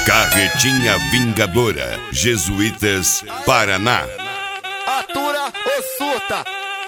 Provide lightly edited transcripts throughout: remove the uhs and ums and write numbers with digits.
Carretinha Vingadora, Jesuítas, Paraná. Atura ou surta?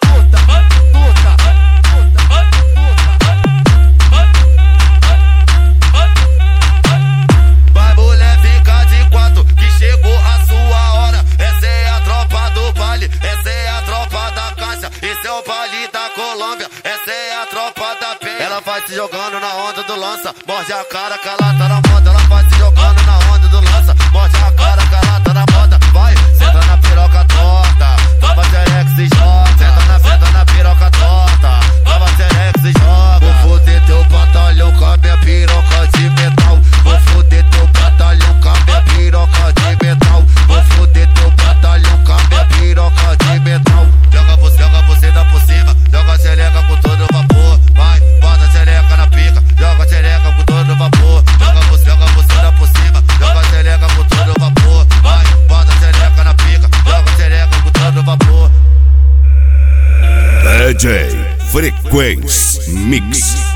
Vai mulher, fica de quatro, que chegou a sua hora. Essa é a tropa do baile, essa é a tropa da caixa. Esse é o baile da Colômbia, essa é a tropa da penha. Ela vai se jogando na onda do lança, morde a cara que ela tá na moda. Ela vai se jogando na onda do lança, morde a cara que ela tá na moda. Vai, senta na piroca torta, toma xerex e joga. Senta na piroca torta, toma xerex e joga. Vou foder teu batalhão com a minha piroca de metal. Vou foder teu batalhão com a minha piroca de metal. Vou foder teu batalhão com a minha piroca de metal. Joga você dá por cima, joga a xereca com todo vapor. Vai, bota a xereca na pica, joga a xereca com todo vapor. Joga você dá por cima, joga a xereca com todo vapor. Vai, bota a xereca na pica, joga a xereca com todo vapor. DJ Frequência Mix.